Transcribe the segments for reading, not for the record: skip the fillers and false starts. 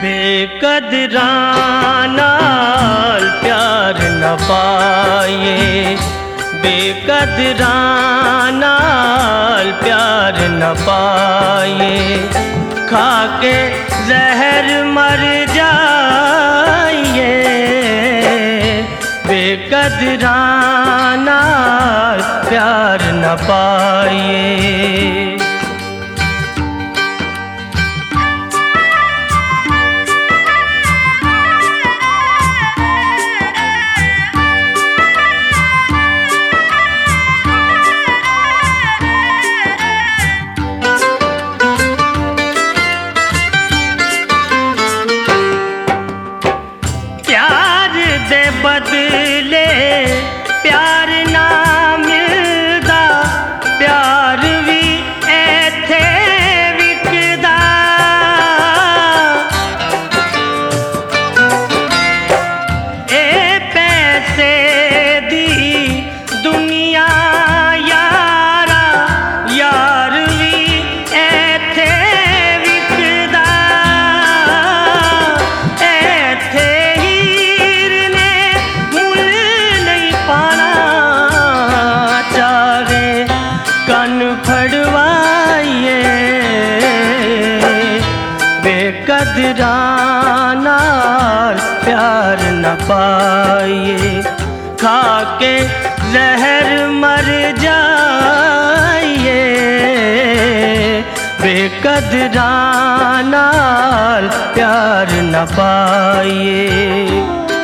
बेकदरां नाल प्यार न पाए, बेकदरां नाल प्यार न पाए, खाके जहर मर जाइए, बेकदरां नाल प्यार न पाए। दे बदले प्यार ना मिलदा, प्यार भी ऐथे विकदा, ए पैसे दी दुनिया यारा, यार भी ऐथे विकदा, ऐथे कन फड़वाइए, बेकदरां नाल प्यार न पाइए, खाके जहर मर जाइए, बेकदरां नाल प्यार न पाइए।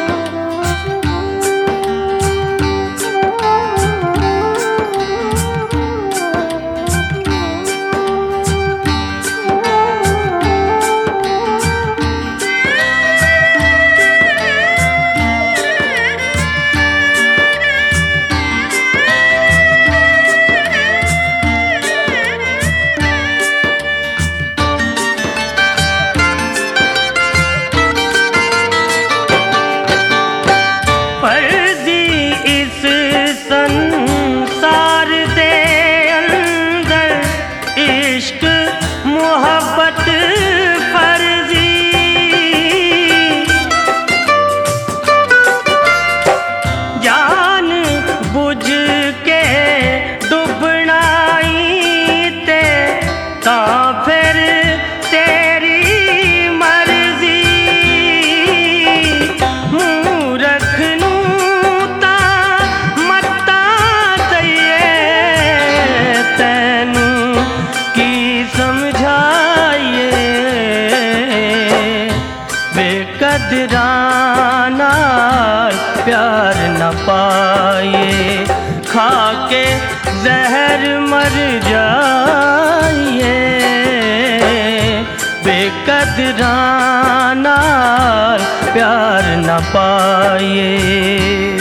संसार दे अंदर इश्क मोहब्बत फर्जी, जान बुझ के डुबनाई ते ता फिर तेरी मर्जी, मूरख नू बेकदरां नाल प्यार न पाए, खाके जहर मर जाइए, बेकदरां नाल प्यार न पाए।